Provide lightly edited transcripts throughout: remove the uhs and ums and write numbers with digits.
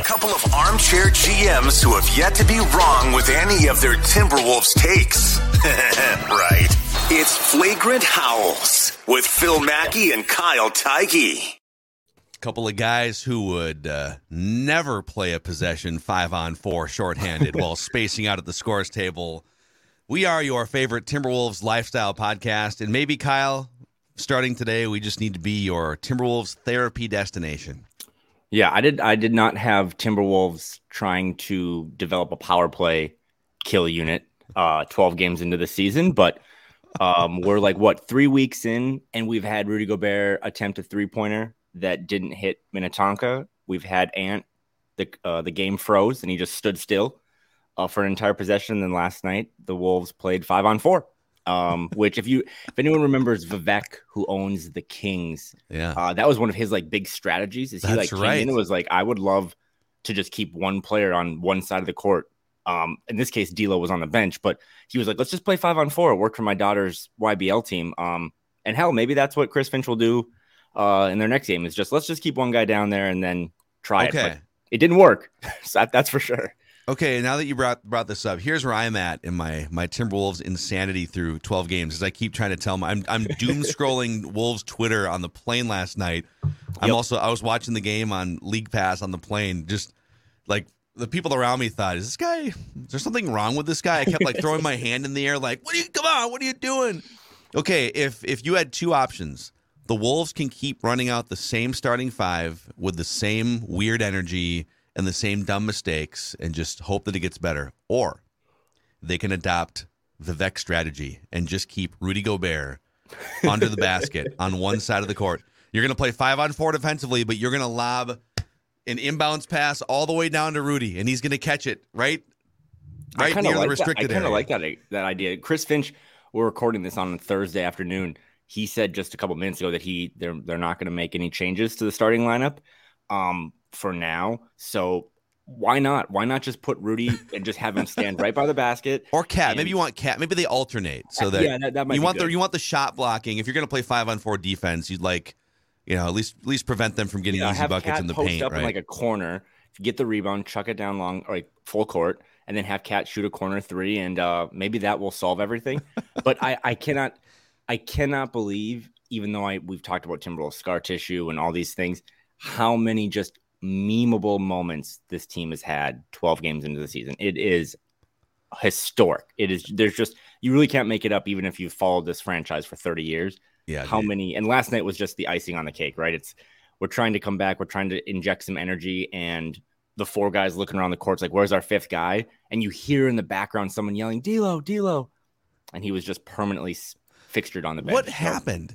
couple of armchair GMs who have yet to be wrong with any of their Timberwolves takes. Right. It's Flagrant Howls with Phil Mackey and Kyle Teige. Couple of guys who would never play a possession 5-on-4 shorthanded while spacing out at the scores table. We are your favorite Timberwolves lifestyle podcast. And maybe, Kyle, starting today, we just need to be your Timberwolves therapy destination. Yeah, I did not have Timberwolves trying to develop a power play kill unit 12 games into the season, but we're 3 weeks in, and we've had Rudy Gobert attempt a three-pointer that didn't hit Minnetonka. We've had Ant, the game froze, and he just stood still for an entire possession. And then last night, the Wolves played 5-on-4. Which if anyone remembers Vivek, who owns the Kings, that was one of his big strategies. Is he came in and was like, I would love to just keep one player on one side of the court. In this case, D'Lo was on the bench, but he was like, let's just play 5-on-4. It worked for my daughter's YBL team. And hell, maybe that's what Chris Finch will do in their next game. Is just let's just keep one guy down there and then try it. But it didn't work. So that's for sure. Okay, now that you brought this up, here's where I'm at in my Timberwolves insanity through 12 games. As I keep trying to tell them, I'm doom scrolling Wolves Twitter on the plane last night. I was watching the game on League Pass on the plane. Just like the people around me thought, is there something wrong with this guy? I kept throwing my hand in the air, like, come on, what are you doing? Okay, if you had two options, the Wolves can keep running out the same starting five with the same weird energy and the same dumb mistakes and just hope that it gets better. Or they can adopt Vivek's strategy and just keep Rudy Gobert under the basket on one side of the court. You're going to play 5-on-4 defensively, but you're going to lob an inbounds pass all the way down to Rudy, and he's going to catch it right near the restricted area. I kind of like that idea. Chris Finch, we're recording this on Thursday afternoon. He said just a couple minutes ago that they're not going to make any changes to the starting lineup. For now, so why not? Why not just put Rudy and just have him stand right by the basket? Or Cat. Maybe you want Cat. Maybe they alternate so that, that might you be want good. You want the shot blocking. If you're going to play 5-on-4 defense, you'd at least prevent them from getting easy buckets Cat in the post paint. Up right? in a corner, get the rebound, chuck it down long or full court, and then have Cat shoot a corner three, and maybe that will solve everything. But I cannot believe, even though we've talked about Timberwolves scar tissue and all these things, how many just memeable moments this team has had 12 games into the season. It is historic. You really can't make it up, even if you've followed this franchise for 30 years. Yeah. How many, and last night was just the icing on the cake, right? We're trying to come back. We're trying to inject some energy, and the four guys looking around the court's like, where's our fifth guy? And you hear in the background someone yelling, D'Lo. And he was just permanently fixtured on the bench. What happened?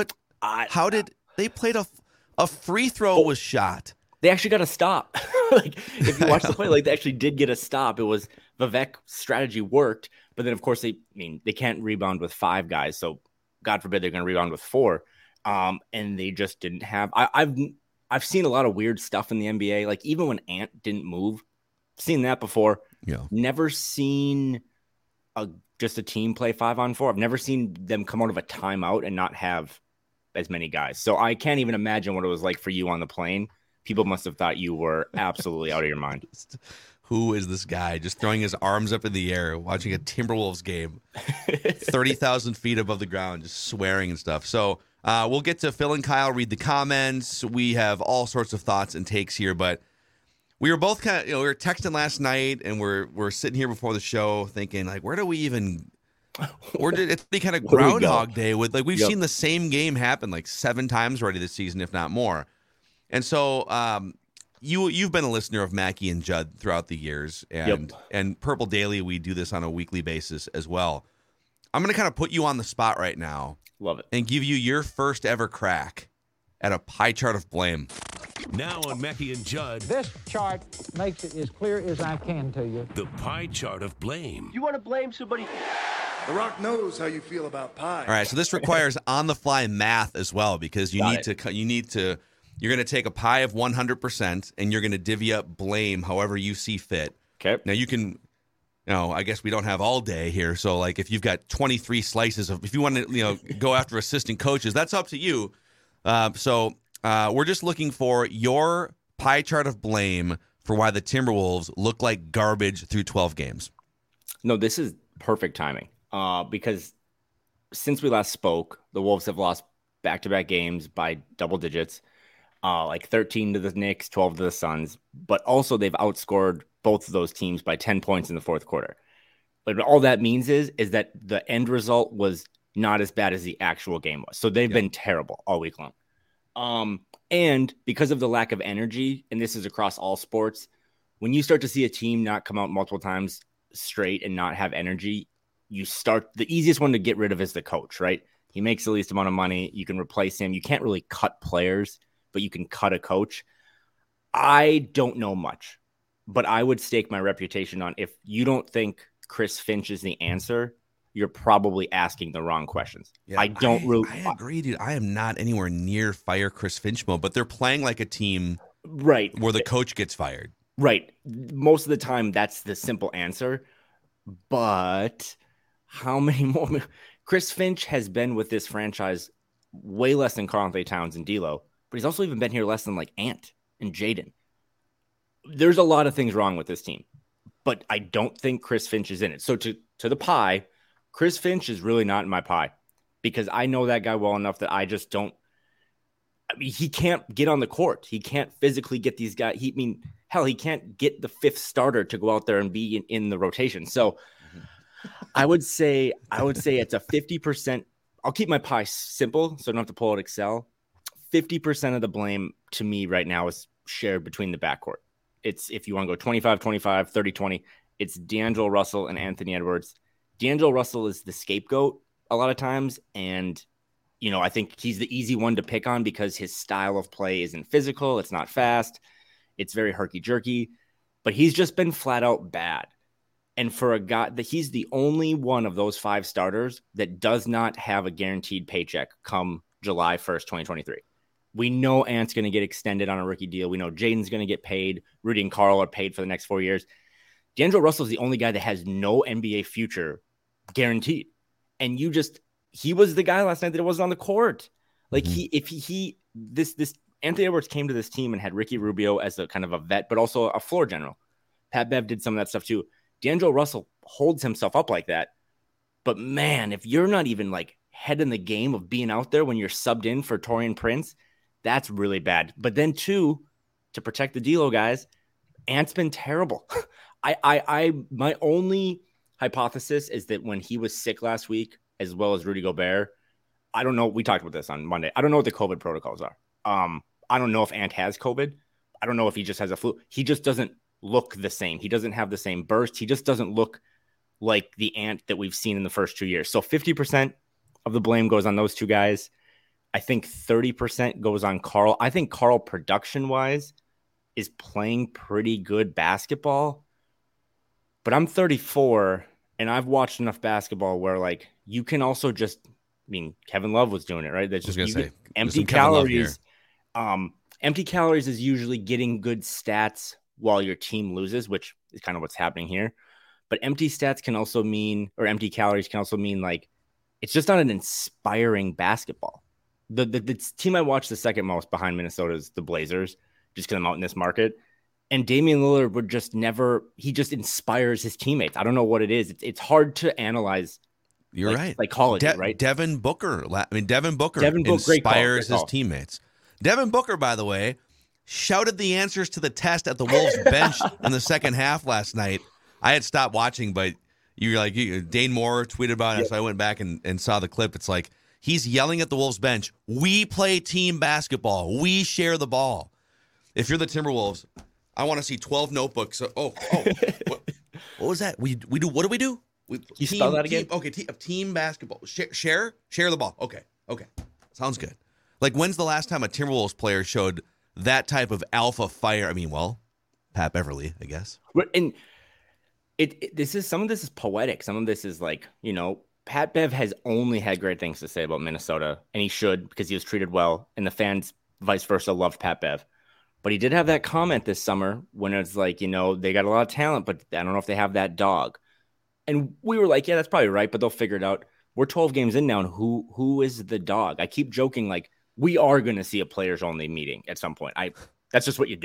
How did they played a free throw was shot? They actually got a stop. If you watch the play, they actually did get a stop. It was Vivek's strategy worked, but then of course they can't rebound with five guys. So God forbid they're going to rebound with four. And they just didn't have. I've seen a lot of weird stuff in the NBA. Even when Ant didn't move, seen that before. Yeah. Never seen just a team play 5-on-4. I've never seen them come out of a timeout and not have as many guys. So I can't even imagine what it was like for you on the plane. People must have thought you were absolutely out of your mind. Who is this guy just throwing his arms up in the air, watching a Timberwolves game, 30,000 feet above the ground, just swearing and stuff. So we'll get to Phil and Kyle read the comments. We have all sorts of thoughts and takes here, but we were both we were texting last night, and we're sitting here before the show thinking, where do we even? Or did it be kind of Groundhog Day with we've seen the same game happen 7 times already this season, if not more. And so you've been a listener of Mackey and Judd throughout the years, and Purple Daily, we do this on a weekly basis as well. I'm going to kind of put you on the spot right now. Love it. And give you your first ever crack at a pie chart of blame. Now on Mackey and Judd, this chart makes it as clear as I can to you. The pie chart of blame. You want to blame somebody? The Rock knows how you feel about pie. All right, so this requires on-the-fly math as well, because you're going to take a pie of 100% and you're going to divvy up blame however you see fit. Okay. Now you can, I guess we don't have all day here. So if you've got 23 slices if you want to, go after assistant coaches, that's up to you. So we're just looking for your pie chart of blame for why the Timberwolves look like garbage through 12 games. No, this is perfect timing because since we last spoke, the Wolves have lost back-to-back games by double digits, like 13 to the Knicks, 12 to the Suns, but also they've outscored both of those teams by 10 points in the fourth quarter. But all that means is that the end result was not as bad as the actual game was. So they've been terrible all week long. And because of the lack of energy, and this is across all sports, when you start to see a team not come out multiple times straight and not have energy, the easiest one to get rid of is the coach, right? He makes the least amount of money. You can replace him. You can't really cut players, but you can cut a coach. I don't know much, but I would stake my reputation on if you don't think Chris Finch is the answer, you're probably asking the wrong questions. Yeah, I agree, dude. I am not anywhere near fire Chris Finch mode, but they're playing like a team right where the coach gets fired. Right. Most of the time, that's the simple answer. But how many more? Chris Finch has been with this franchise way less than Karl-Anthony Towns and D'Lo, but he's also even been here less than like Ant and Jaden. There's a lot of things wrong with this team, but I don't think Chris Finch is in it. So to the pie, Chris Finch is really not in my pie because I know that guy well enough that I just don't. I mean, he can't get on the court. He can't physically get these guys. Hell, he can't get the fifth starter to go out there and be in the rotation. So I would say it's a 50%. I'll keep my pie simple so I don't have to pull out Excel. 50% of the blame to me right now is shared between the backcourt. It's, if you want to go 25-25, 30-20, it's D'Angelo Russell and Anthony Edwards. D'Angelo Russell is the scapegoat a lot of times, and I think he's the easy one to pick on because his style of play isn't physical. It's not fast. It's very herky-jerky, but he's just been flat out bad. And for a guy that he's the only one of those five starters that does not have a guaranteed paycheck come July 1st, 2023. We know Ant's going to get extended on a rookie deal. We know Jaden's going to get paid. Rudy and Carl are paid for the next 4 years. D'Angelo Russell is the only guy that has no NBA future guaranteed. And he was the guy last night that wasn't on the court. Like this Anthony Edwards came to this team and had Ricky Rubio as a kind of a vet, but also a floor general. Pat Bev did some of that stuff too. D'Angelo Russell holds himself up like that. But man, if you're not even like head in the game of being out there when you're subbed in for Taurean Prince, that's really bad. But then too, to protect the D'Lo guys, Ant's been terrible. My only hypothesis is that when he was sick last week, as well as Rudy Gobert, I don't know. We talked about this on Monday. I don't know what the COVID protocols are. I don't know if Ant has COVID. I don't know if he just has a flu. He just doesn't look the same. He doesn't have the same burst. He just doesn't look like the Ant that we've seen in the first 2 years. So 50% of the blame goes on those two guys. I think 30% goes on Carl. I think Carl, production-wise, is playing pretty good basketball. But I'm 34, and I've watched enough basketball where, like, you can also just – Kevin Love was doing it, right? That's just empty calories. Empty calories is usually getting good stats while your team loses, which is kind of what's happening here. But empty stats can also mean, or empty calories can also mean, like, it's just not an inspiring basketball. The team I watch the second most behind Minnesota is the Blazers, just because I'm out in this market. And Damian Lillard would just he just inspires his teammates. I don't know what it is. It's hard to analyze. You're right. Psychology, right? Devin Booker inspires his teammates. Devin Booker, by the way, shouted the answers to the test at the Wolves bench in the second half last night. I had stopped watching, but Dane Moore tweeted about it, so I went back and saw the clip. It's like he's yelling at the Wolves bench, "We play team basketball. We share the ball." If you're the Timberwolves, I want to see 12 notebooks. What was that? We do. What do we do? You spell that again? Team basketball. Share the ball. Okay. Sounds good. Like, when's the last time a Timberwolves player showed that type of alpha fire? Pat Beverly, I guess. And some of this is poetic. Some of this is like, Pat Bev has only had great things to say about Minnesota, and he should, because he was treated well, and the fans, vice versa, loved Pat Bev. But he did have that comment this summer when it's like, they got a lot of talent, but I don't know if they have that dog. And we were like, yeah, that's probably right, but they'll figure it out. We're 12 games in now, and who is the dog? I keep joking, like, we are going to see a players-only meeting at some point. That's just what you do.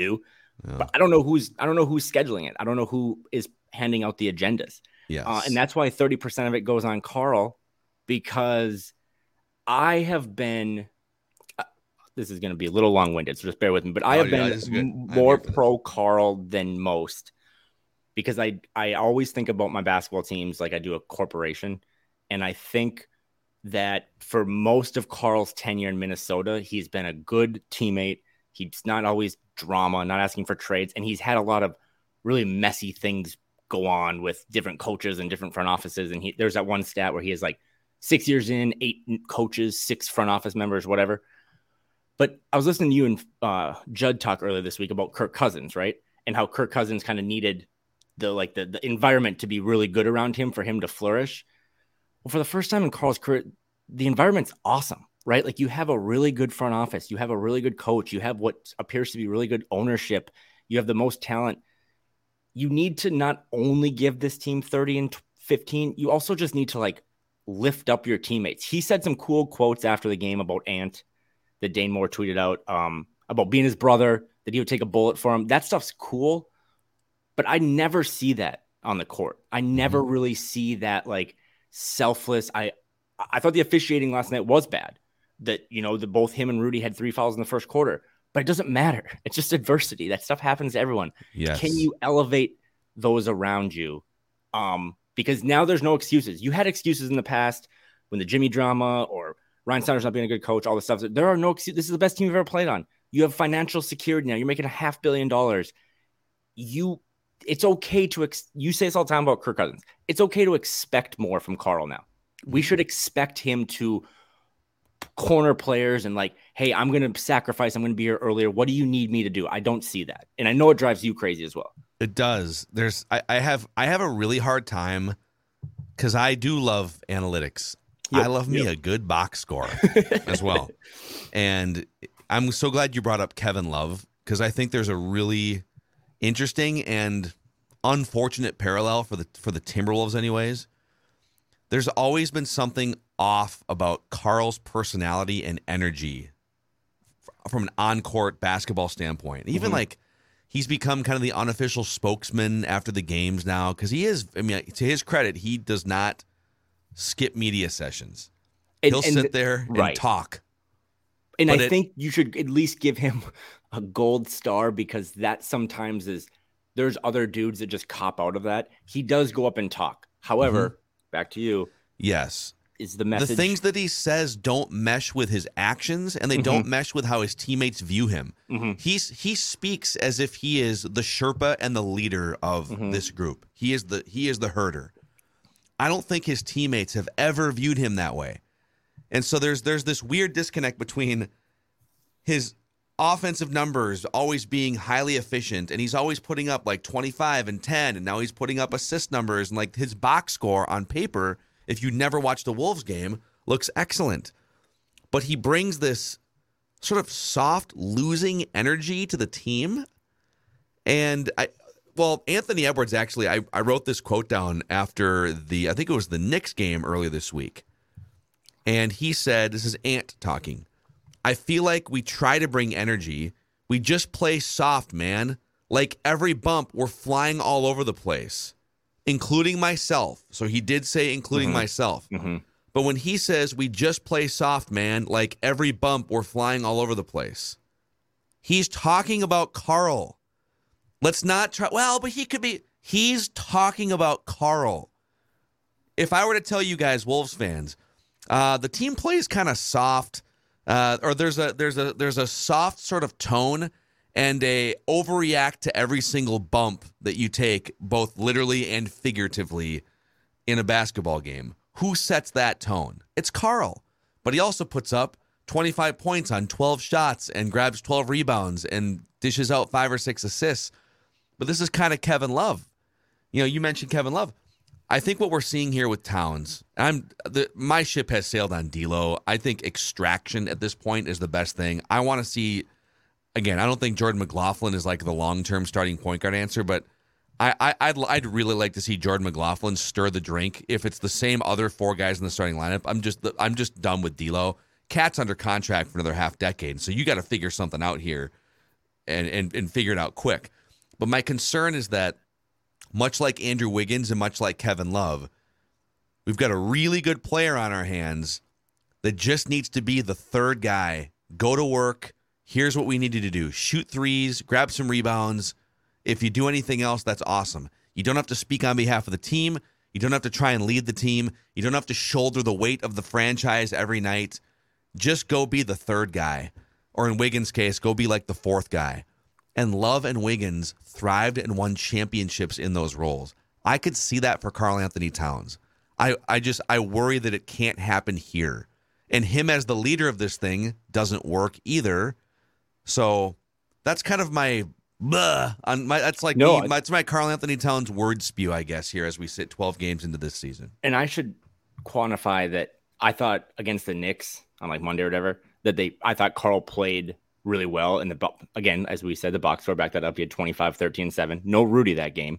But I don't know who's scheduling it. I don't know who is handing out the agendas. Yes. And that's why 30% of it goes on Carl, because I have been this is going to be a little long-winded, so just bear with me, but I have been more pro Carl than most, because I always think about my basketball teams like I do a corporation. And I think that for most of Carl's tenure in Minnesota, he's been a good teammate. He's not always drama, not asking for trades. And he's had a lot of really messy things go on with different coaches and different front offices. And there's that one stat where he has like 6 years in, 8 coaches, 6 front office members, whatever. But I was listening to you and Judd talk earlier this week about Kirk Cousins, right? And how Kirk Cousins kind of needed the environment to be really good around him for him to flourish. Well, for the first time in Carl's career, the environment's awesome, right? Like, you have a really good front office. You have a really good coach. You have what appears to be really good ownership. You have the most talent. You need to not only give this team 30 and 15, you also just need to like lift up your teammates. He said some cool quotes after the game about Ant that Dane Moore tweeted out about being his brother, that he would take a bullet for him. That stuff's cool, but I never see that on the court. I never really see that like selfless. I thought the officiating last night was bad, that, you know, that both him and Rudy had 3 fouls in the first quarter, but it doesn't matter. It's just adversity. That stuff happens to everyone. Yes. Can you elevate those around you? Because now there's no excuses. You had excuses in the past when the Jimmy drama or Ryan Saunders not being a good coach, all this stuff. There are no excuses. This is the best team you've ever played on. You have financial security now. You're making $500 million. It's okay to you say this all the time about Kirk Cousins. It's okay to expect more from Carl now. We should expect him to corner players and like, hey, I'm going to sacrifice. I'm going to be here earlier. What do you need me to do? I don't see that. And I know it drives you crazy as well. It does. I have a really hard time because I do love analytics. Yep, I love me a good box score as well. And I'm so glad you brought up Kevin Love, because I think there's a really interesting and unfortunate parallel for the Timberwolves anyways. There's always been something off about Carl's personality and energy from an on-court basketball standpoint. Even like he's become kind of the unofficial spokesman after the games now, because he is, I mean, to his credit, he does not skip media sessions. He'll sit there and talk. And I think you should at least give him a gold star, because that sometimes there's other dudes that just cop out of that. He does go up and talk. However, back to you. Yes. Is the message. The things that he says don't mesh with his actions, and they don't mesh with how his teammates view him. He speaks as if he is the Sherpa and the leader of this group. He is the herder. I don't think his teammates have ever viewed him that way. And so there's this weird disconnect between his offensive numbers always being highly efficient, and he's always putting up like 25 and 10, and now he's putting up assist numbers, and like his box score on paper, if you never watched a Wolves game, looks excellent. But he brings this sort of soft losing energy to the team. And Anthony Edwards, actually, I wrote this quote down after I think it was the Knicks game earlier this week. And he said, this is Ant talking, "I feel like we try to bring energy. We just play soft, man. Like every bump, we're flying all over the place, including myself." So he did say including myself. But when he says we just play soft, man, like every bump, we're flying all over the place, he's talking about Carl. Let's not try. Well, but he's talking about Carl. If I were to tell you guys, Wolves fans, the team plays kind of soft, or there's a soft sort of tone and a overreact to every single bump that you take, both literally and figuratively, in a basketball game. Who sets that tone? It's Carl. But he also puts up 25 points on 12 shots and grabs 12 rebounds and dishes out 5 or 6 assists. But this is kind of Kevin Love. You know, you mentioned Kevin Love. I think what we're seeing here with Towns, my ship has sailed on D'Lo. I think extraction at this point is the best thing. I want to see, again, I don't think Jordan McLaughlin is like the long-term starting point guard answer, but I'd really like to see Jordan McLaughlin stir the drink. If it's the same other 4 guys in the starting lineup, I'm just done with D'Lo. Cat's under contract for another half decade, so you got to figure something out here. and figure it out quick. But my concern is that much like Andrew Wiggins and much like Kevin Love, we've got a really good player on our hands that just needs to be the third guy. Go to work. Here's what we need you to do. Shoot threes, grab some rebounds. If you do anything else, that's awesome. You don't have to speak on behalf of the team. You don't have to try and lead the team. You don't have to shoulder the weight of the franchise every night. Just go be the third guy. Or in Wiggins' case, go be like the fourth guy. And Love and Wiggins thrived and won championships in those roles. I could see that for Karl Anthony Towns. I worry that it can't happen here. And him as the leader of this thing doesn't work either. So that's kind of my that's my Karl Anthony Towns word spew, I guess, here as we sit 12 games into this season. And I should quantify that I thought against the Knicks on like Monday or whatever, I thought Karl played really well. And again, as we said, the box score backed that up. He had 25, 13, 7. No Rudy that game.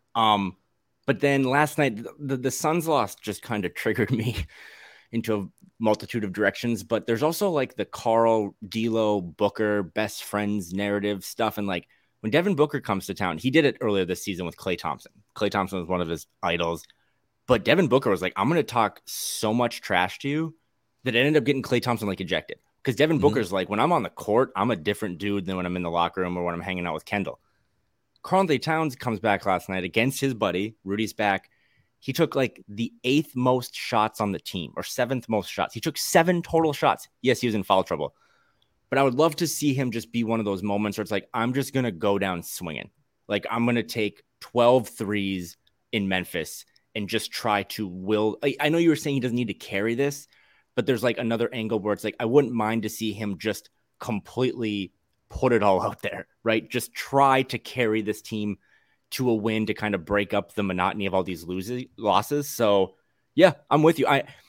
But then last night, the Suns loss just kind of triggered me into a multitude of directions. But there's also like the Karl, D'Lo, Booker, best friends narrative stuff. And like when Devin Booker comes to town, he did it earlier this season with Klay Thompson. Klay Thompson was one of his idols. But Devin Booker was like, I'm going to talk so much trash to you that it ended up getting Klay Thompson like ejected. Because Devin Booker's like, when I'm on the court, I'm a different dude than when I'm in the locker room or when I'm hanging out with Kendall. Karl Anthony Towns comes back last night against his buddy. Rudy's back. He took like the 8th most shots on the team or 7th most shots. He took 7 total shots. Yes, he was in foul trouble. But I would love to see him just be one of those moments where it's like, I'm just going to go down swinging. Like I'm going to take 12 threes in Memphis and just try to will. I know you were saying he doesn't need to carry this, but there's like another angle where it's like, I wouldn't mind to see him just completely put it all out there, right? Just try to carry this team to a win to kind of break up the monotony of all these losses. So yeah, I'm with you.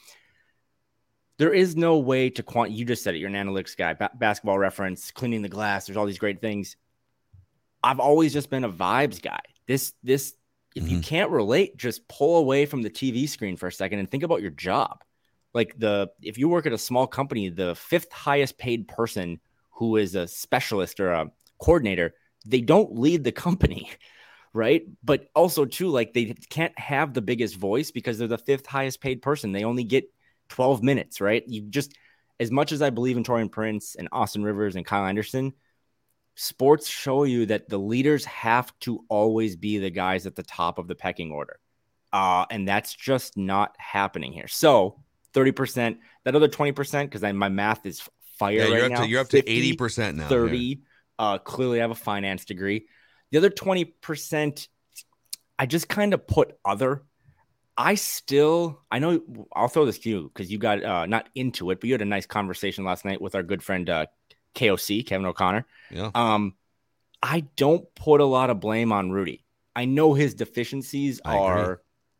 There is no way to you just said it. You're an analytics guy, Basketball Reference, cleaning the glass. There's all these great things. I've always just been a vibes guy. If you can't relate, just pull away from the TV screen for a second and think about your job. Like if you work at a small company, the 5th highest paid person who is a specialist or a coordinator, they don't lead the company, right? But also too, like they can't have the biggest voice because they're the 5th highest paid person. They only get 12 minutes, right? You just, as much as I believe in Taurean Prince and Austin Rivers and Kyle Anderson, sports show you that the leaders have to always be the guys at the top of the pecking order. And that's just not happening here. So 30%, that other 20%, because my math is fire right now. You're up to 80% now. 30. Clearly I have a finance degree. The other 20%, I just kind of put other. I know I'll throw this to you because you got not into it, but you had a nice conversation last night with our good friend KOC, Kevin O'Connor. Yeah. I don't put a lot of blame on Rudy. I know his deficiencies are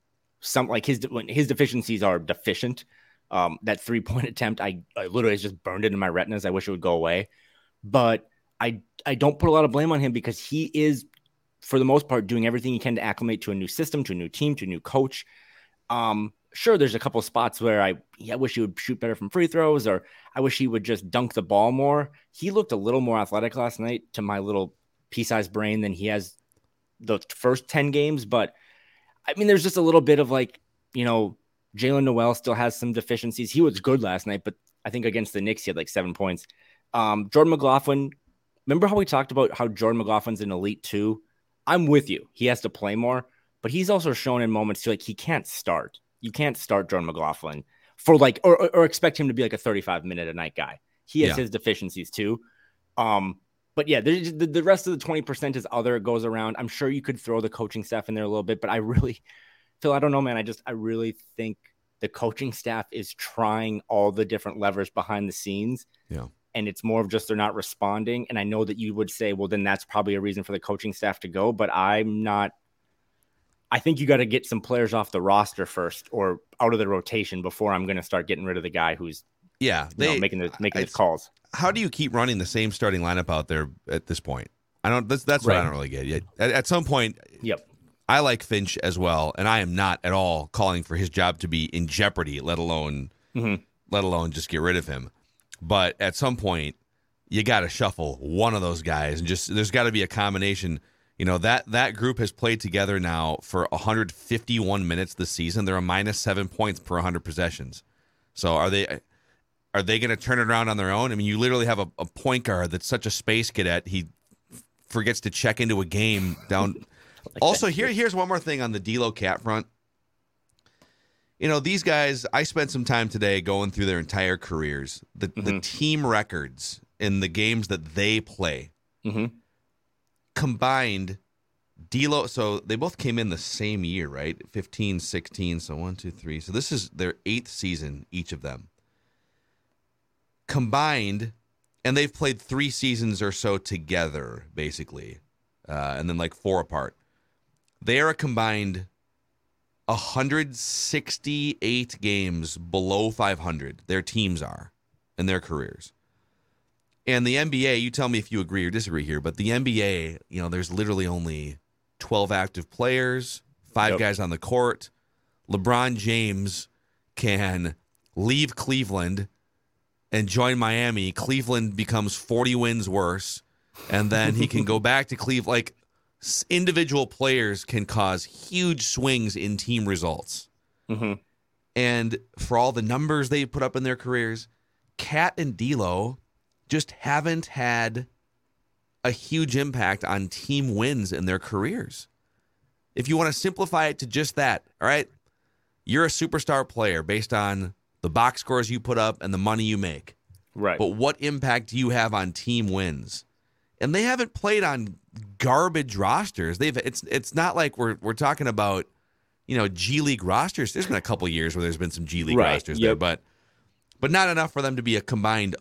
his deficiencies are deficient. That 3-point attempt, I literally just burned it in my retinas. I wish it would go away. But I don't put a lot of blame on him because he is, for the most part, doing everything he can to acclimate to a new system, to a new team, to a new coach. Sure, there's a couple of spots where I wish he would shoot better from free throws, or I wish he would just dunk the ball more. He looked a little more athletic last night to my little pea-sized brain than he has the first 10 games. But, I mean, there's just a little bit of like, Jalen Noel still has some deficiencies. He was good last night, but I think against the Knicks, he had like 7 points. Jordan McLaughlin, remember how we talked about how Jordan McLaughlin's an elite 2? I'm with you. He has to play more, but he's also shown in moments too, like he can't start. You can't start Jordan McLaughlin for like, or expect him to be like a 35-minute a night guy. He has his deficiencies too. But yeah, the rest of the 20% is other. It goes around. I'm sure you could throw the coaching staff in there a little bit, but I really, Phil, I don't know, man. I really think the coaching staff is trying all the different levers behind the scenes. Yeah. And it's more of just they're not responding. And I know that you would say, well, then that's probably a reason for the coaching staff to go. But I'm not. I think you got to get some players off the roster first or out of the rotation before I'm going to start getting rid of the guy who's making his calls. How do you keep running the same starting lineup out there at this point? That's what I don't really get yet. At some point, yep. I like Finch as well, and I am not at all calling for his job to be in jeopardy, let alone just get rid of him. But at some point, you got to shuffle one of those guys, and just there's got to be a combination. That group has played together now for 151 minutes this season. They're a -7 points per 100 possessions. So are they going to turn it around on their own? I mean, you literally have a point guard that's such a space cadet. He forgets to check into a game down. Also, here's one more thing on the D'Lo Cat front. These guys, I spent some time today going through their entire careers, the team records in the games that they play. Mm-hmm. Combined, D'Lo, so they both came in the same year, right? 15, 16, so 1, 2, 3. So this is their 8th season, each of them. Combined, and they've played 3 seasons or so together, basically, and then like 4 apart. They are a combined 168 games below 500. Their teams are in their careers. And the NBA, you tell me if you agree or disagree here, but the NBA, there's literally only 12 active players, 5 guys on the court. LeBron James can leave Cleveland and join Miami. Cleveland becomes 40 wins worse, and then he can go back to Cleveland. Like, individual players can cause huge swings in team results. Mm-hmm. And for all the numbers they put up in their careers, Cat and D'Lo just haven't had a huge impact on team wins in their careers. If you want to simplify it to just that, all right, you're a superstar player based on the box scores you put up and the money you make. Right. But what impact do you have on team wins? And they haven't played on garbage rosters. It's not like we're talking about, G League rosters. There's been a couple years where there's been some G League rosters there, but not enough for them to be a combined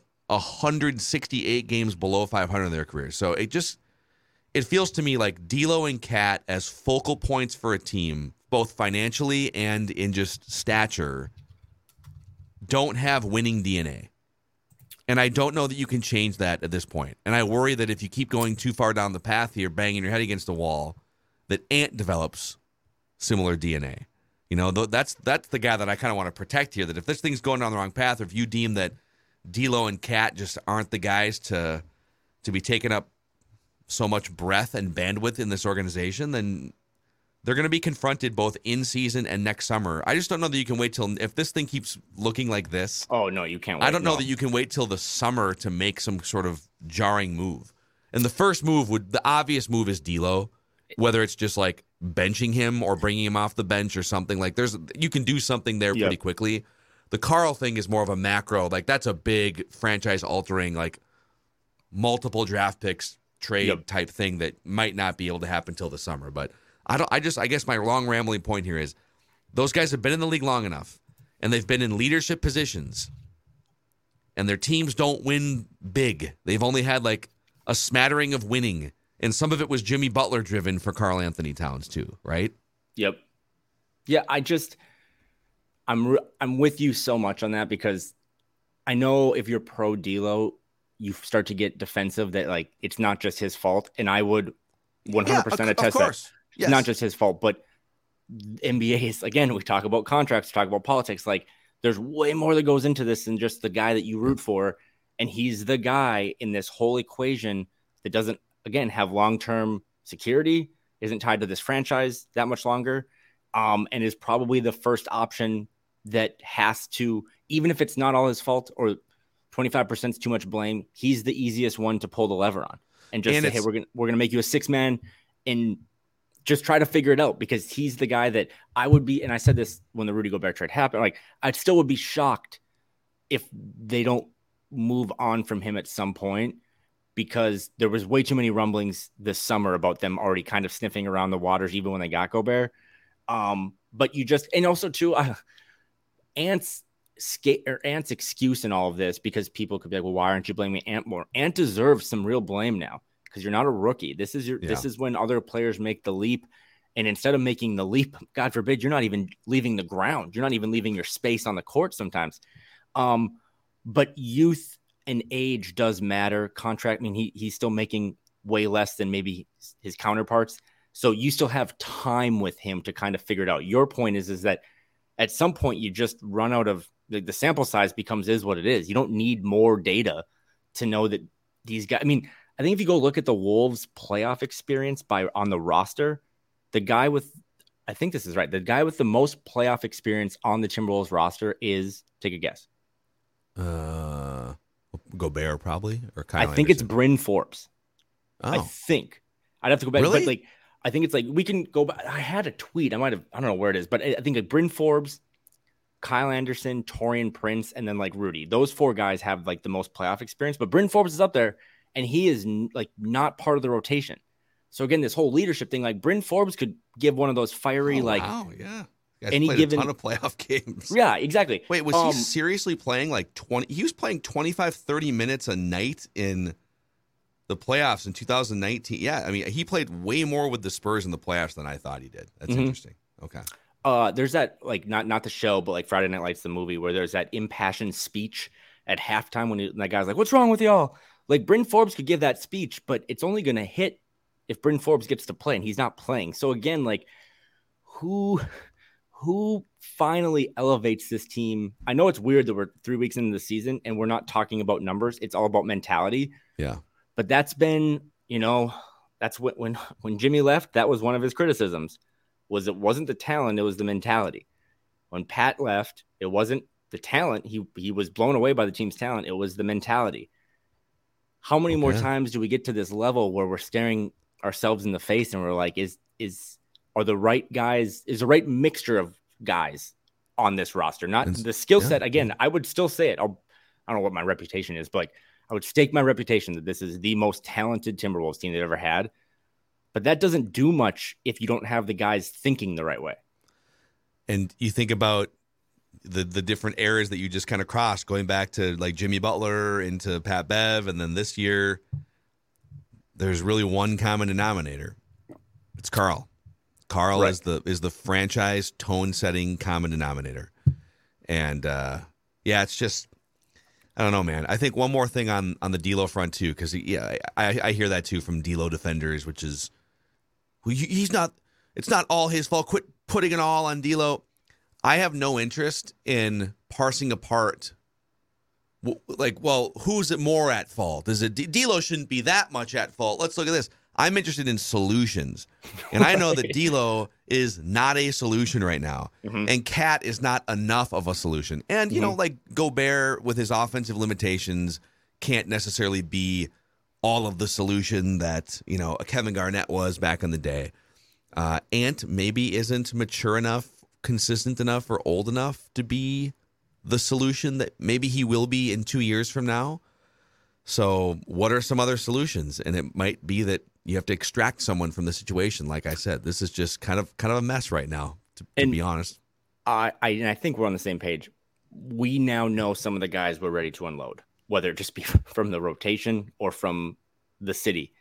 168 games below 500 in their careers. So it feels to me like D'Lo and Cat as focal points for a team, both financially and in just stature, don't have winning DNA. And I don't know that you can change that at this point. And I worry that if you keep going too far down the path here, banging your head against the wall, that Ant develops similar DNA. That's the guy that I kind of want to protect here, that if this thing's going down the wrong path, or if you deem that D'Lo and Cat just aren't the guys to be taking up so much breath and bandwidth in this organization, then they're going to be confronted both in season and next summer. I just don't know that you can wait till, if this thing keeps looking like this. Oh, no, you can't wait. I don't know that you can wait till the summer to make some sort of jarring move. And the first move the obvious move is D'Lo, whether it's just like benching him or bringing him off the bench or something. Like you can do something there pretty quickly. The Karl thing is more of a macro, like that's a big franchise altering, like multiple draft picks trade type thing that might not be able to happen till the summer. But I guess my long rambling point here is those guys have been in the league long enough, and they've been in leadership positions, and their teams don't win big. They've only had like a smattering of winning, and some of it was Jimmy Butler driven for Karl Anthony Towns too, right? Yep. Yeah, I'm with you so much on that, because I know if you're pro D'Lo, you start to get defensive that like it's not just his fault, and I would 100% attest that. It's not just his fault, but NBA is, again, we talk about contracts, talk about politics. Like, there's way more that goes into this than just the guy that you root for. And he's the guy in this whole equation that doesn't, again, have long-term security, isn't tied to this franchise that much longer, and is probably the first option that has to, even if it's not all his fault or 25% is too much blame, he's the easiest one to pull the lever on and just say, hey, we're gonna make you a 6-man and just try to figure it out, because he's the guy that I would be. And I said this when the Rudy Gobert trade happened, like I still would be shocked if they don't move on from him at some point, because there was way too many rumblings this summer about them already kind of sniffing around the waters, even when they got Gobert. But and also too, Ant's excuse in all of this, because people could be like, well, why aren't you blaming Ant more? Ant deserves some real blame now, because you're not a rookie. This is when other players make the leap. And instead of making the leap, God forbid, you're not even leaving the ground. You're not even leaving your space on the court sometimes. But youth and age does matter. Contract, I mean, he's still making way less than maybe his counterparts. So you still have time with him to kind of figure it out. Your point is that at some point you just run out of the sample size is what it is. You don't need more data to know that these guys. I mean, I think if you go look at the Wolves playoff experience on the roster, the guy with, I think this is right, the guy with the most playoff experience on the Timberwolves roster is, take a guess. Gobert probably, or Kyle I think Anderson. it's Bryn Forbes. Oh. I think I'd have to go back, Really? but like I think it's like we can go back. I had a tweet. I don't know where it is, but I think like Bryn Forbes, Kyle Anderson, Taurean Prince, and then like Rudy. Those 4 guys have like the most playoff experience, but Bryn Forbes is up there, and he is like not part of the rotation. So again, this whole leadership thing, like Bryn Forbes could give one of those fiery Wow, yeah. Guys any played given a ton of playoff games. Yeah, exactly. Wait, was he seriously playing like 20? He was playing 25, 30 minutes a night in the playoffs in 2019. Yeah, I mean, he played way more with the Spurs in the playoffs than I thought he did. That's interesting. Okay. There's that, like, not the show, but like Friday Night Lights, the movie, where there's that impassioned speech at halftime when that guy's like, "What's wrong with y'all?" Like, Bryn Forbes could give that speech, but it's only going to hit if Bryn Forbes gets to play, and he's not playing. So again, like, who finally elevates this team? I know it's weird that we're 3 weeks into the season and we're not talking about numbers. It's all about mentality. Yeah. But that's been, that's when Jimmy left, that was one of his criticisms, was it wasn't the talent, it was the mentality. When Pat left, it wasn't the talent. He was blown away by the team's talent. It was the mentality. How many more times do we get to this level where we're staring ourselves in the face and we're like, are the right guys, is the right mixture of guys on this roster? Not the skill set. Again, I would still say it. I don't know what my reputation is, but like, I would stake my reputation that this is the most talented Timberwolves team they've ever had. But that doesn't do much if you don't have the guys thinking the right way. And you think about the different eras that you just kind of crossed, going back to like Jimmy Butler into Pat Bev, and then this year, there's really one common denominator. It's Carl. Carl is the franchise tone-setting common denominator. And it's just, I don't know, man. I think one more thing on the D'Lo front too, because I hear that too from D'Lo defenders, which is he's not. It's not all his fault. Quit putting it all on D'Lo. I have no interest in parsing apart. Like, well, who's it more at fault? Is it D'Lo shouldn't be that much at fault? Let's look at this. I'm interested in solutions, and I know that D'Lo is not a solution right now, and Cat is not enough of a solution. And like Gobert with his offensive limitations can't necessarily be all of the solution that Kevin Garnett was back in the day. Ant maybe isn't mature enough, consistent enough, or old enough to be the solution that maybe he will be in 2 years from now. So what are some other solutions? And it might be that you have to extract someone from the situation. Like I said, this is just kind of a mess right now, to be honest. I think we're on the same page. We now know some of the guys we're ready to unload, whether it just be from the rotation or from the city.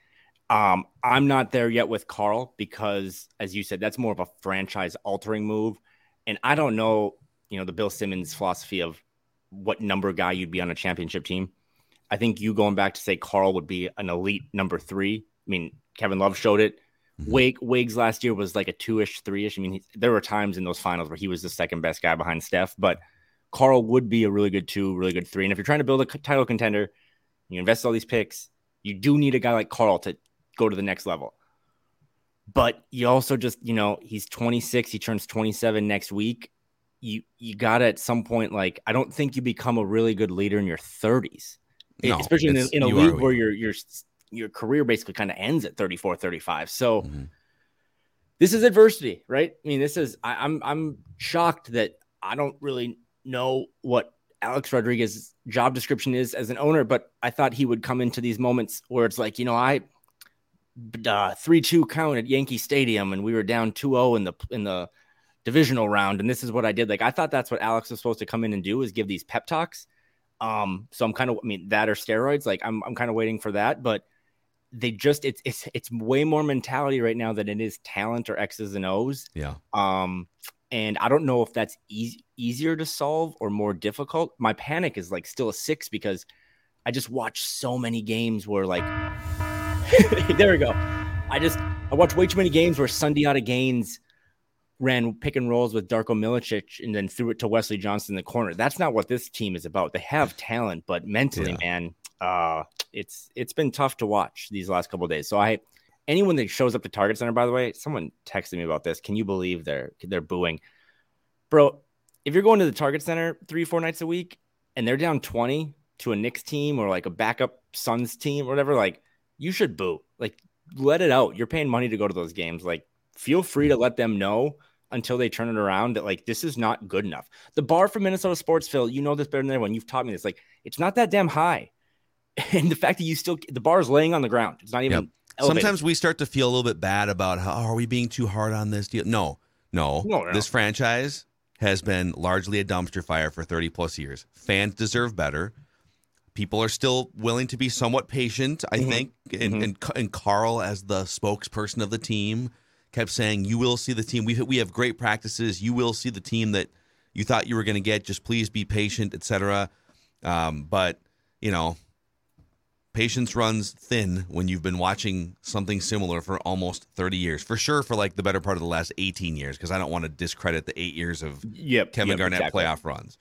I'm not there yet with Carl because, as you said, that's more of a franchise-altering move. And I don't know, the Bill Simmons philosophy of what number guy you'd be on a championship team. I think you going back to say Carl would be an elite number 3. I mean, Kevin Love showed it. Wiggs last year was like a 2-ish, 3-ish. I mean, there were times in those finals where he was the second best guy behind Steph, but Carl would be a really good 2, really good 3. And if you're trying to build a title contender, you invest all these picks, you do need a guy like Carl to go to the next level. But you also just, he's 26, he turns 27 next week. You got to at some point, like, I don't think you become a really good leader in your 30s. No, especially in a league where your career basically kind of ends at 34, 35. So this is adversity, right? I mean, I'm shocked that I don't really know what Alex Rodriguez's job description is as an owner, but I thought he would come into these moments where it's like, I 3-2 count at Yankee Stadium and we were down 2-0 in the divisional round. And this is what I did. Like, I thought that's what Alex was supposed to come in and do, is give these pep talks. So I'm kind of, that or steroids. Like I'm kind of waiting for that, but they just, it's way more mentality right now than it is talent or X's and O's. Yeah. And I don't know if that's easier to solve or more difficult. My panic is like still a 6 because I just watch so many games where like, there we go. I watched way too many games where Sundiata Gaines ran pick and rolls with Darko Milicic and then threw it to Wesley Johnson in the corner. That's not what this team is about. They have talent, but mentally, man, It's been tough to watch these last couple of days. So anyone that shows up to Target Center, by the way, someone texted me about this. Can you believe they're booing? Bro, if you're going to the Target Center 3-4 nights a week and they're down 20 to a Knicks team or like a backup Suns team or whatever, like you should boo. Like let it out. You're paying money to go to those games. Like feel free to let them know until they turn it around that like this is not good enough. The bar for Minnesota sports, Phil, you know this better than everyone. You've taught me this. Like it's not that damn high. And the fact that the bar is laying on the ground. It's not even elevated. Sometimes we start to feel a little bit bad about are we being too hard on this deal? No. This franchise has been largely a dumpster fire for 30 plus years. Fans deserve better. People are still willing to be somewhat patient, I think. And Carl, as the spokesperson of the team, kept saying, you will see the team. We have great practices. You will see the team that you thought you were going to get. Just please be patient, etc. But, patience runs thin when you've been watching something similar for almost 30 years. For sure, for like the better part of the last 18 years, because I don't want to discredit the 8 years of Kevin Garnett playoff runs.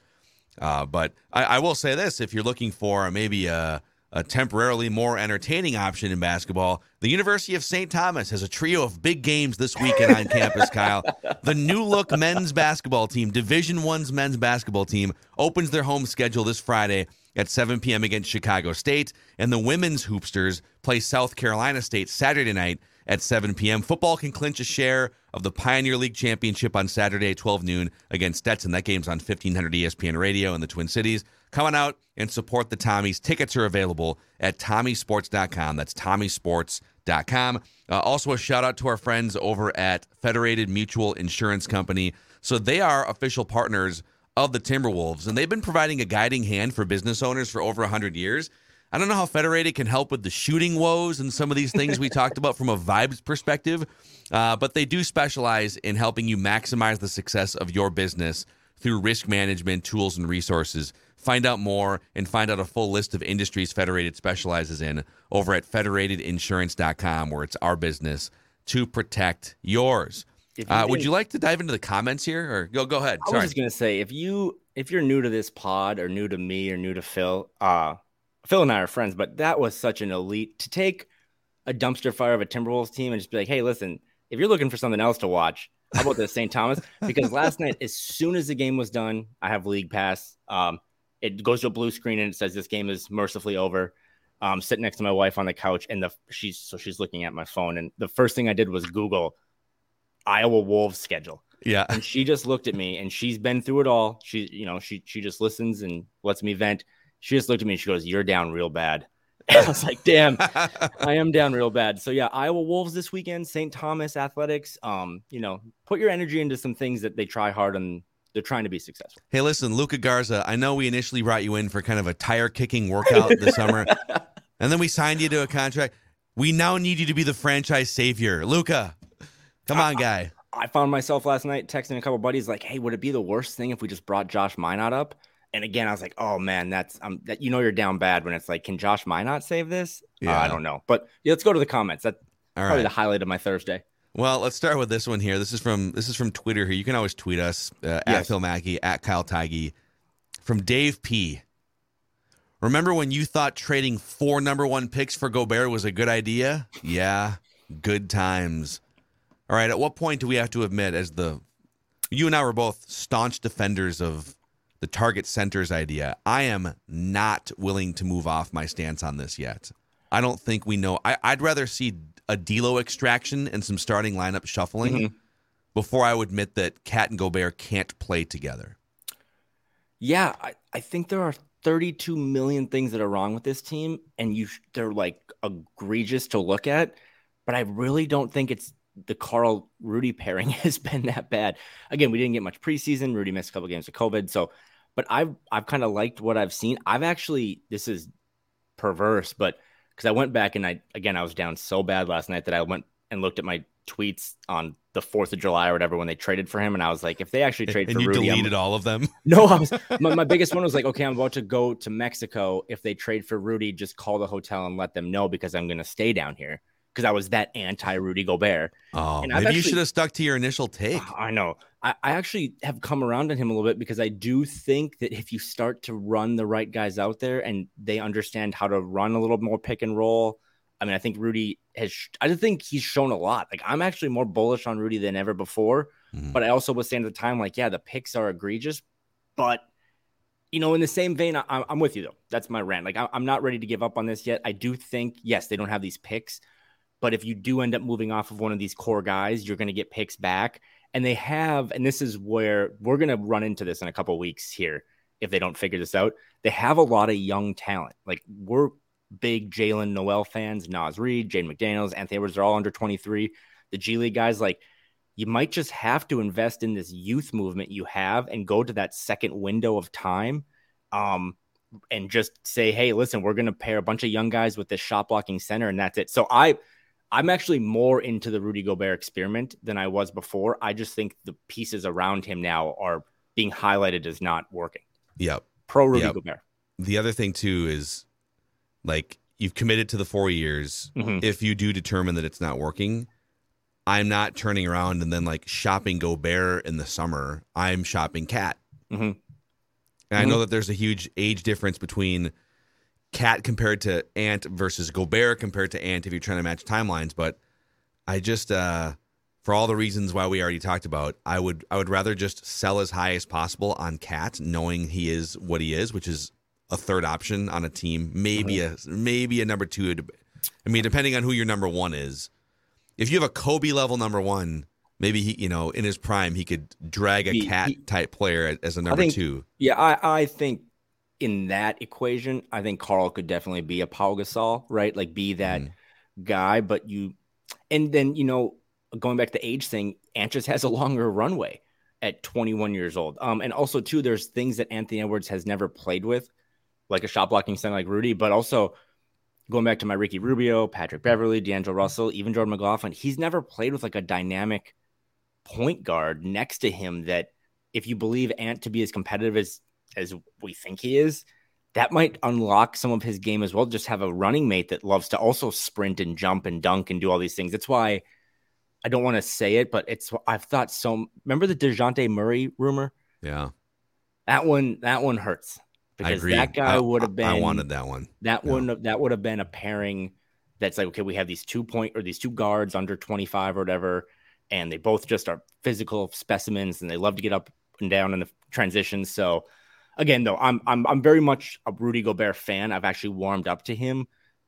But I will say this, if you're looking for maybe a temporarily more entertaining option in basketball, the University of St. Thomas has a trio of big games this weekend on campus, Kyle. The new look men's basketball team, Division I's men's basketball team, opens their home schedule this Friday at 7 p.m. against Chicago State, and the women's Hoopsters play South Carolina State Saturday night at 7 p.m. Football can clinch a share of the Pioneer League Championship on Saturday at 12 noon against Stetson. That game's on 1500 ESPN Radio in the Twin Cities. Come on out and support the Tommies. Tickets are available at TommySports.com. That's TommySports.com. Also, a shout-out to our friends over at Federated Mutual Insurance Company. So they are official partners of the Timberwolves, and they've been providing a guiding hand for business owners for over 100 years. I don't know how Federated can help with the shooting woes and some of these things we talked about from a vibes perspective, but they do specialize in helping you maximize the success of your business through risk management, tools, and resources. Find out more and find out a full list of industries Federated specializes in over at federatedinsurance.com, where it's our business to protect yours. Would you like to dive into the comments here, or go ahead? Sorry. I was just gonna say, if you're new to this pod, or new to me, or new to Phil, Phil and I are friends, but that was such an elite to take a dumpster fire of a Timberwolves team and just be like, hey, listen, if you're looking for something else to watch, how about the St. Thomas? Because last night, as soon as the game was done, I have League Pass. It goes to a blue screen and it says this game is mercifully over. Sitting next to my wife on the couch, and she's looking at my phone, and the first thing I did was Google Iowa Wolves schedule. Yeah. And she just looked at me, and she's been through it all. She just listens and lets me vent. She just looked at me and she goes, "You're down real bad." And I was like, damn, I am down real bad. So yeah, Iowa Wolves this weekend, St. Thomas Athletics. Put your energy into some things that they try hard and they're trying to be successful. Hey, listen, Luka Garza, I know we initially brought you in for kind of a tire kicking workout this summer, and then we signed you to a contract. We now need you to be the franchise savior. Luka, come on, guy. I found myself last night texting a couple buddies like, hey, would it be the worst thing if we just brought Josh Minot up? And again, I was like, oh man, that's you're down bad when it's like, can Josh Minot save this? Yeah. I don't know. But let's go to the comments. That's probably the highlight of my Thursday. Well, let's start with this one here. This is from Twitter here. You can always tweet us at Phil Mackey, at Kyle Tigey. From Dave P. Remember when you thought trading 4 number 1 picks for Gobert was a good idea? Yeah, good times. All right, at what point do we have to admit, you and I were both staunch defenders of the Target Centers idea, I am not willing to move off my stance on this yet. I don't think we know. I'd rather see a D'Lo extraction and some starting lineup shuffling before I would admit that Cat and Gobert can't play together. Yeah, I think there are 32 million things that are wrong with this team, and they're like egregious to look at, but I really don't think it's the Carl Rudy pairing has been that bad. Again, we didn't get much preseason. Rudy missed a couple games of COVID. But I've kind of liked what I've seen. This is perverse, but because I went back and I was down so bad last night that I went and looked at my tweets on the 4th of July or whatever when they traded for him. And I was like, if they actually trade for Rudy. And you deleted all of them? No, my biggest one was like, okay, I'm about to go to Mexico. If they trade for Rudy, just call the hotel and let them know because I'm going to stay down here. because I was that anti-Rudy Gobert. Oh, And maybe you should have stuck to your initial take. I know. I actually have come around on him a little bit because I do think that if you start to run the right guys out there and they understand how to run a little more pick and roll, I mean, I think Rudy I think he's shown a lot. Like, I'm actually more bullish on Rudy than ever before. But I also was saying at the time, like, yeah, the picks are egregious. But, in the same vein, I'm with you, though. That's my rant. Like, I'm not ready to give up on this yet. I do think, yes, they don't have these picks. But if you do end up moving off of one of these core guys, you're going to get picks back. And they have, and this is where we're going to run into this in a couple of weeks here if they don't figure this out. They have a lot of young talent. Like, we're big Jalen Noel fans, Naz Reid, Jaden McDaniels, Anthony Edwards are all under 23. The G League guys, like, you might just have to invest in this youth movement you have and go to that second window of time and just say, hey, listen, we're going to pair a bunch of young guys with this shot blocking center, and that's it. So I'm actually more into the Rudy Gobert experiment than I was before. I just think the pieces around him now are being highlighted as not working. Yep. Pro Rudy Gobert. The other thing, too, is, like, you've committed to the 4 years. If you do determine that it's not working, I'm not turning around and then, like, shopping Gobert in the summer. I'm shopping Cat. And I know that there's a huge age difference between Cat compared to Ant versus Gobert compared to Ant if you're trying to match timelines, but I just for all the reasons why we already talked about, I would rather just sell as high as possible on Cat, knowing he is what he is, which is a third option on a team, maybe a number two. I mean, depending on who your number one is. If you have a Kobe level number one, maybe he, in his prime, he could drag a Cat type player as a number two. Yeah, I think in that equation, I think Karl could definitely be a Pau Gasol, right? Like, be that guy. But and then, going back to the age thing, Ant just has a longer runway at 21 years old. And also, too, there's things that Anthony Edwards has never played with, like a shot blocking center like Rudy, but also going back to my Ricky Rubio, Patrick Beverly, D'Angelo Russell, even Jordan McLaughlin, he's never played with like a dynamic point guard next to him that, if you believe Ant to be as competitive as we think he is, that might unlock some of his game as well. Just have a running mate that loves to also sprint and jump and dunk and do all these things. That's why I don't want to say it, but I've thought so. Remember the DeJounte Murray rumor? Yeah. That one hurts. Because I agree. That guy would have been. I wanted that one. That would have been a pairing that's like, okay, we have these 2 guards under 25 or whatever, and they both just are physical specimens, and they love to get up and down in the transitions. So, again, though, I'm very much a Rudy Gobert fan. I've actually warmed up to him,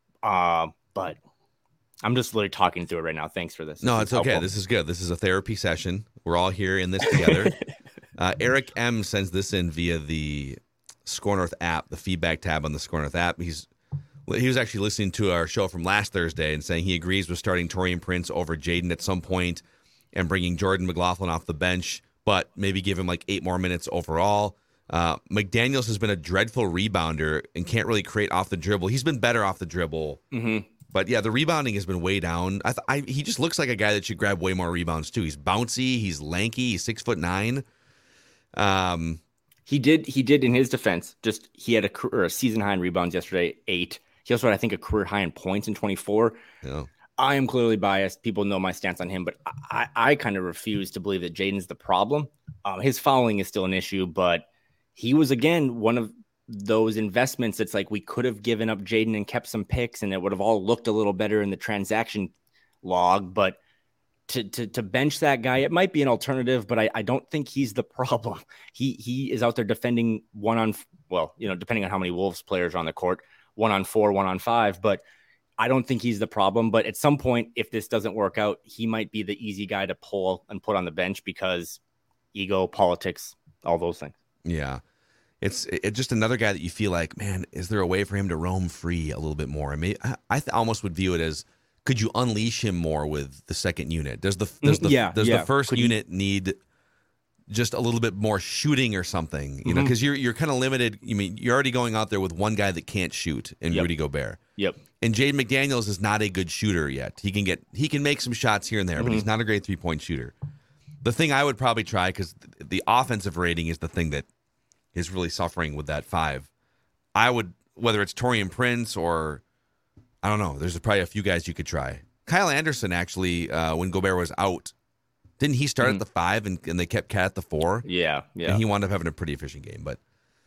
but I'm just literally talking through it right now. Thanks for this. No, it's okay. This is good. This is a therapy session. We're all here in this together. Eric M sends this in via the Score North app, the feedback tab on the Score North app. He was actually listening to our show from last Thursday and saying he agrees with starting Taurean Prince over Jaden at some point and bringing Jordan McLaughlin off the bench, but maybe give him like 8 more minutes overall. McDaniels has been a dreadful rebounder and can't really create off the dribble. He's been better off the dribble. But yeah, the rebounding has been way down. He just looks like a guy that should grab way more rebounds too. He's bouncy, he's lanky, he's 6'9". He did in his defense. Just he had a season high in rebounds yesterday, 8. He also had, I think, a career high in points in 24. Yeah. I am clearly biased. People know my stance on him, but I kind of refuse to believe that Jaden's the problem. His fouling is still an issue, but he was, again, one of those investments that's like we could have given up Jaden and kept some picks, and it would have all looked a little better in the transaction log. But to bench that guy, it might be an alternative, but I don't think he's the problem. He is out there defending depending on how many Wolves players are on the court, 1-on-4, 1-on-5, but I don't think he's the problem. But at some point, if this doesn't work out, he might be the easy guy to pull and put on the bench because ego, politics, all those things. Yeah. It's just another guy that you feel like, man, is there a way for him to roam free a little bit more? I mean, I almost would view it as, could you unleash him more with the second unit? Does the first unit need just a little bit more shooting or something? You know, because you're kind of limited. I mean, you're already going out there with one guy that can't shoot in Rudy Gobert. Yep. And Jaden McDaniels is not a good shooter yet. He can make some shots here and there, but he's not a great 3-point shooter. The thing I would probably try, because the offensive rating is the thing that is really suffering with that 5. I would, whether it's Taurean Prince or I don't know, there's probably a few guys you could try. Kyle Anderson actually, when Gobert was out, didn't he start at the 5 and they kept Cat at the 4? Yeah. And he wound up having a pretty efficient game. But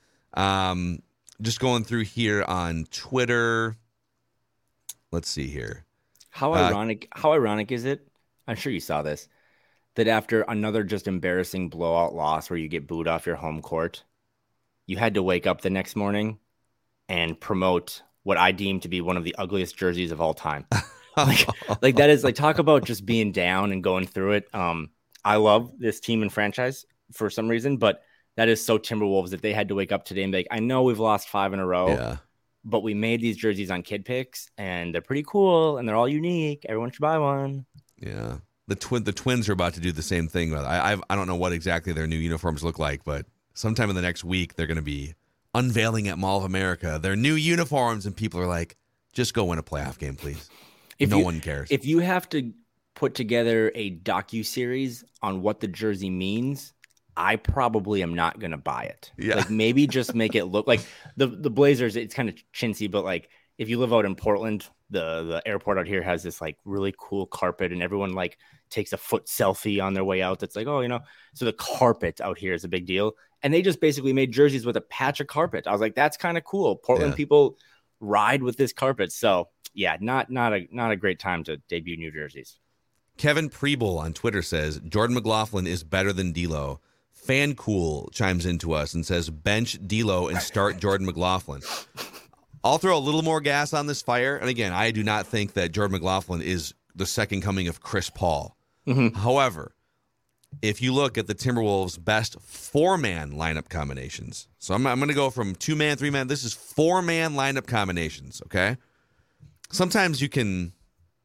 just going through here on Twitter, let's see here. How ironic is it? I'm sure you saw this, that after another just embarrassing blowout loss where you get booed off your home court, you had to wake up the next morning and promote what I deem to be one of the ugliest jerseys of all time. like that is like, talk about just being down and going through it. I love this team and franchise for some reason, but that is so Timberwolves that they had to wake up today and be like, I know we've lost 5 in a row, but we made these jerseys on Kid Picks and they're pretty cool and they're all unique. Everyone should buy one. Yeah. The Twins are about to do the same thing. I don't know what exactly their new uniforms look like, but sometime in the next week, they're going to be unveiling at Mall of America their new uniforms, and people are like, just go win a playoff game, please. No one cares. If you have to put together a docuseries on what the jersey means, I probably am not going to buy it. Yeah. Like, maybe just make it look like the Blazers. It's kind of chintzy, but like if you live out in Portland, the airport out here has this like really cool carpet, and everyone like takes a foot selfie on their way out. That's like, so the carpet out here is a big deal. And they just basically made jerseys with a patch of carpet. I was like, that's kind of cool. Portland people ride with this carpet. So yeah, not a great time to debut new jerseys. Kevin Preble on Twitter says Jordan McLaughlin is better than D'Lo. Fan Cool chimes into us and says bench D'Lo and start Jordan McLaughlin. I'll throw a little more gas on this fire. And again, I do not think that Jordan McLaughlin is the second coming of Chris Paul. Mm-hmm. However, if you look at the Timberwolves' best 4-man lineup combinations, so I'm going to go from 2-man, 3-man. This is 4-man lineup combinations, okay? Sometimes there can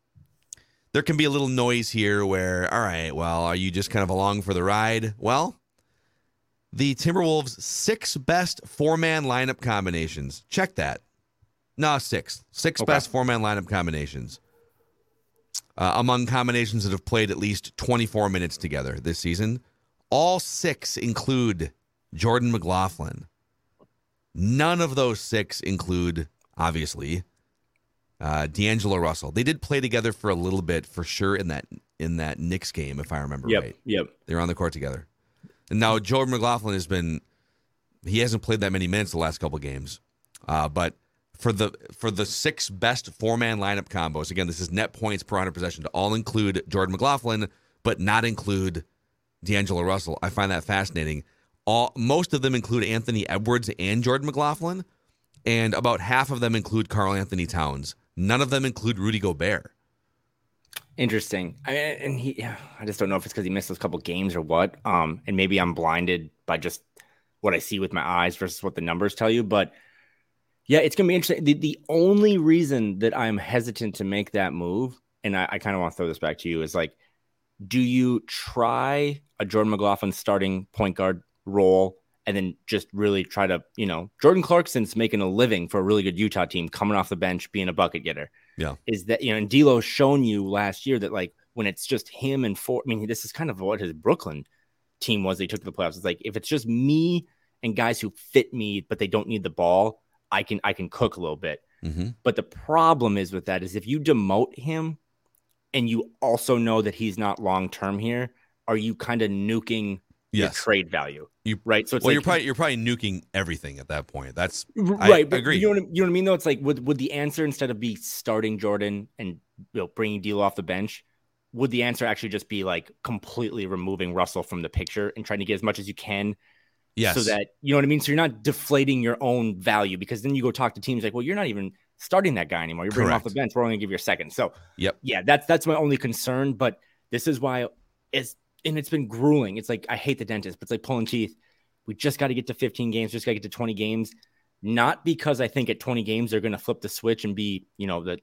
be a little noise here where, all right, well, are you just kind of along for the ride? Well, the Timberwolves' 6 best 4-man lineup combinations. Check that. No, 6. 6 best 4-man lineup combinations. Among combinations that have played at least 24 minutes together this season. All 6 include Jordan McLaughlin. None of those 6 include, obviously, D'Angelo Russell. They did play together for a little bit, for sure, in that Knicks game, if I remember right. Yep. They were on the court together. And now Jordan McLaughlin he hasn't played that many minutes the last couple games. But for the 6 best 4-man lineup combos, again, this is net points per 100 possession, to all include Jordan McLaughlin, but not include D'Angelo Russell. I find that fascinating. Most of them include Anthony Edwards and Jordan McLaughlin, and about half of them include Karl Anthony Towns. None of them include Rudy Gobert. Interesting. I just don't know if it's because he missed those couple games or what. And maybe I'm blinded by just what I see with my eyes versus what the numbers tell you. But yeah, it's going to be interesting. The only reason that I'm hesitant to make that move, and I kind of want to throw this back to you, is like, do you try a Jordan McLaughlin starting point guard role and then just really try to, Jordan Clarkson's making a living for a really good Utah team coming off the bench, being a bucket getter. Yeah. Is that, and D'Lo's shown you last year that like when it's just him and this is kind of what his Brooklyn team was. They took to the playoffs. It's like, if it's just me and guys who fit me, but they don't need the ball, I can cook a little bit. Mm-hmm. But the problem is with that is if you demote him and you also know that he's not long-term here, are you kind of nuking your trade value? Right. So it's you're probably nuking everything at that point. That's right. I agree. You know what I mean? Though it's like, would the answer, instead of be starting Jordan and bringing D'Lo off the bench, would the answer actually just be like completely removing Russell from the picture and trying to get as much as you can? Yes. So that, you know what I mean? So you're not deflating your own value, because then you go talk to teams like, well, you're not even starting that guy anymore. You're bringing him off the bench. We're only going to give you a second. So yeah, that's my only concern. But this is why it's been grueling. It's like, I hate the dentist, but it's like pulling teeth. We just got to get to 15 games. Just got to get to 20 games. Not because I think at 20 games they're going to flip the switch and be, the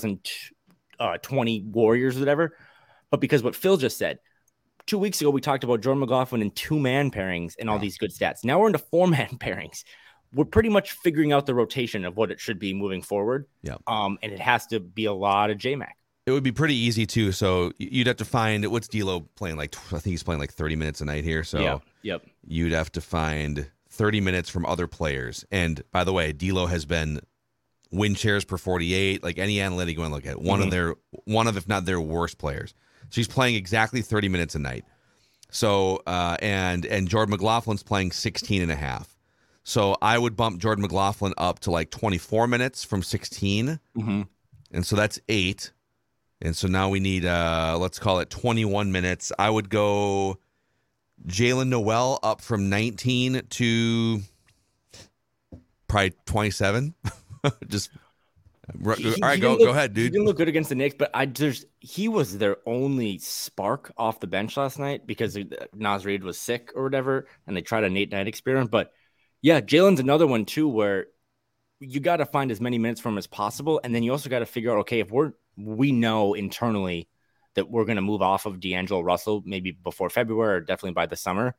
2020 Warriors or whatever, but because what Phil just said. 2 weeks ago, we talked about Jordan McLaughlin in 2-man pairings and all these good stats. Now we're into 4-man pairings. We're pretty much figuring out the rotation of what it should be moving forward. Yeah. And it has to be a lot of J-Mac. It would be pretty easy too. So you'd have to find, what's D'Lo playing like? I think he's playing like 30 minutes a night here. So you'd have to find 30 minutes from other players. And by the way, D'Lo has been win shares per 48, like any analytic you want to look at. One of if not their worst players. So he's playing exactly 30 minutes a night. So and Jordan McLaughlin's playing 16 and a half. So I would bump Jordan McLaughlin up to like 24 minutes from 16. And so that's 8. And so now we need, let's call it 21 minutes. I would go Jalen Noel up from 19 to probably 27. Just all right, go ahead, dude. He didn't look good against the Knicks, but he was their only spark off the bench last night because Naz Reid was sick or whatever, and they tried a Nate Knight experiment. But yeah, Jalen's another one too, where you got to find as many minutes from him as possible, and then you also got to figure out, okay, if we know internally that we're going to move off of D'Angelo Russell maybe before February or definitely by the summer,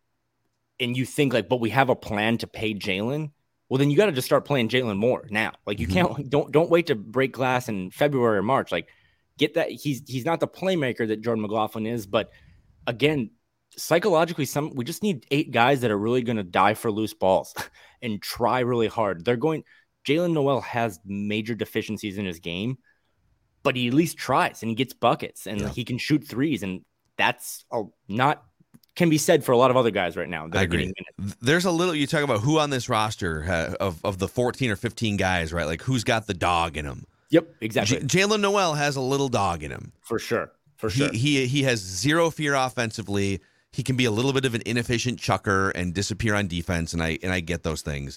and you think like, but we have a plan to pay Jalen. Well, then you got to just start playing Jalen more now. Like you can't don't wait to break glass in February or March. Like get that he's not the playmaker that Jordan McLaughlin is, but again, psychologically, we just need 8 guys that are really going to die for loose balls and try really hard. Jalen Noel has major deficiencies in his game, but he at least tries and he gets buckets and he can shoot threes, and that's not can be said for a lot of other guys right now. I agree. There's a little, you talk about who on this roster of the 14 or 15 guys, right? Like who's got the dog in him? Yep, exactly. Jalen Noel has a little dog in him. For sure. He has zero fear offensively. He can be a little bit of an inefficient chucker and disappear on defense, and I get those things.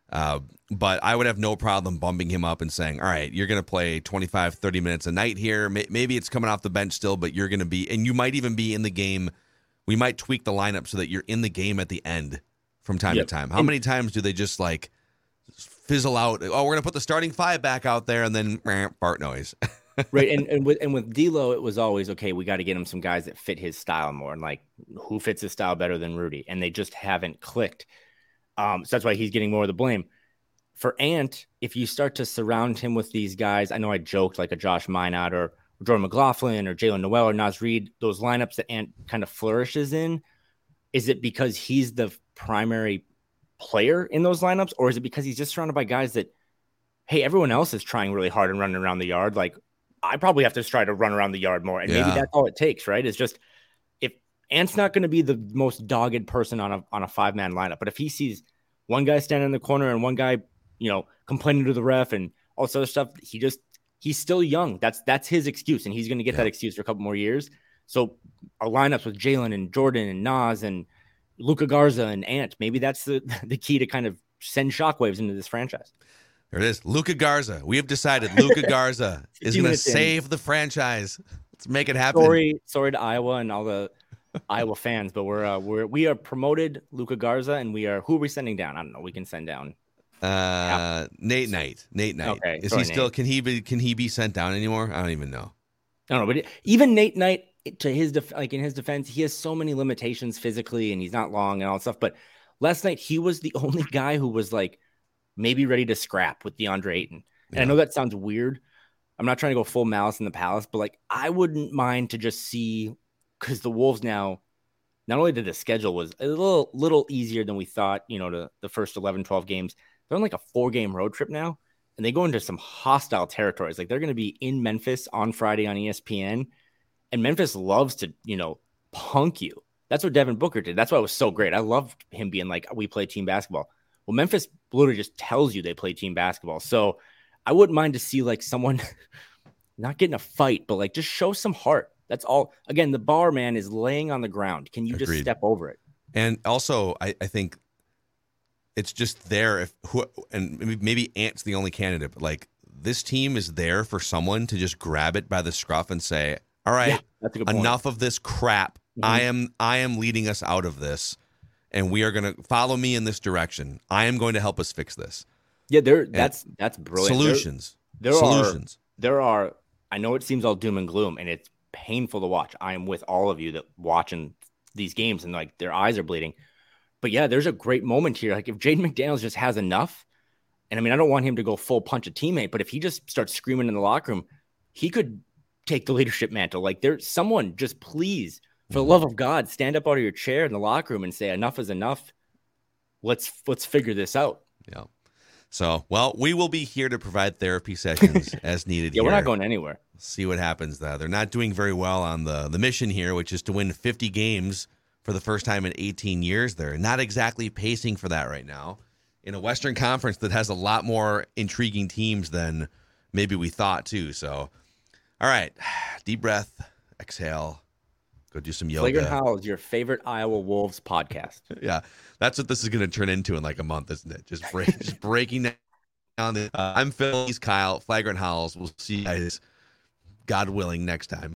But I would have no problem bumping him up and saying, all right, you're going to play 25, 30 minutes a night here. Maybe it's coming off the bench still, but you're going to be, and you might even be in the game. We might tweak the lineup so that you're in the game at the end from time to time. How many times do they just like fizzle out? Oh, we're going to put the starting 5 back out there and then fart noise. Right. And with D'Lo, it was always, okay, we got to get him some guys that fit his style more. And like, who fits his style better than Rudy? And they just haven't clicked. So that's why he's getting more of the blame. For Ant, if you start to surround him with these guys, I know I joked like a Josh Minot or Jordan McLaughlin or Jalen Noel or Naz Reid, those lineups that Ant kind of flourishes in, is it because he's the primary player in those lineups, or is it because he's just surrounded by guys that, hey, everyone else is trying really hard and running around the yard? Like, I probably have to try to run around the yard more. And maybe that's all it takes, right? It's just, if Ant's not going to be the most dogged person on a 5-man lineup, but if he sees one guy standing in the corner and one guy, complaining to the ref and all this other stuff, he's still young. That's his excuse, and he's going to get that excuse for a couple more years. So our lineups with Jalen and Jordan and Naz and Luka Garza and Ant, maybe that's the key to kind of send shockwaves into this franchise. There it is. Luka Garza. We have decided Luka Garza is going to save the franchise. Let's make it happen. Sorry to Iowa and all the Iowa fans, but we are promoted Luka Garza, and who are we sending down? I don't know. We can send down Nate Knight. Okay, is he still? Nate. Can he be sent down anymore? I don't even know. I don't know, but even Nate Knight, to his in his defense, he has so many limitations physically, and he's not long and all that stuff. But last night, he was the only guy who was like maybe ready to scrap with DeAndre Ayton. And I know that sounds weird. I'm not trying to go full Malice in the Palace, but like I wouldn't mind to just see, because the Wolves now, not only did the schedule was a little easier than we thought, the first 11, 12 games. They're on like a 4-game road trip now, and they go into some hostile territories. Like they're going to be in Memphis on Friday on ESPN, and Memphis loves to, punk you. That's what Devin Booker did. That's why it was so great. I loved him being like, we play team basketball. Well, Memphis literally just tells you they play team basketball. So I wouldn't mind to see like someone not getting a fight, but like just show some heart. That's all. Again, the bar man is laying on the ground. Can you just step over it? And also, I think it's just there and maybe Ant's the only candidate, but like this team is there for someone to just grab it by the scruff and say, all right, that's a good point. Enough of this crap. I am leading us out of this, and we are going to follow me in this direction. I am going to help us fix this. Yeah, that's brilliant. Solutions. There are, I know it seems all doom and gloom, and it's painful to watch. I am with all of you that watching these games and like their eyes are bleeding. But yeah, there's a great moment here. Like if Jaden McDaniels just has enough, and I mean, I don't want him to go full punch a teammate, but if he just starts screaming in the locker room, he could take the leadership mantle. Like there's someone just please, for the love of God, stand up out of your chair in the locker room and say, enough is enough. Let's figure this out. Yeah. So, well, we will be here to provide therapy sessions as needed. Yeah, here. we're not going anywhere. See what happens. They're not doing very well on the mission here, which is to win 50 games for the first time in 18 years. They're not exactly pacing for that right now in a Western Conference that has a lot more intriguing teams than maybe we thought too. So, all right, deep breath, exhale, go do some yoga. Flagrant Howls, your favorite Iowa Wolves podcast. Yeah, that's what this is going to turn into in like a month, isn't it? Just breaking down. I'm Phil. He's Kyle. Flagrant Howls. We'll see you guys, God willing, next time.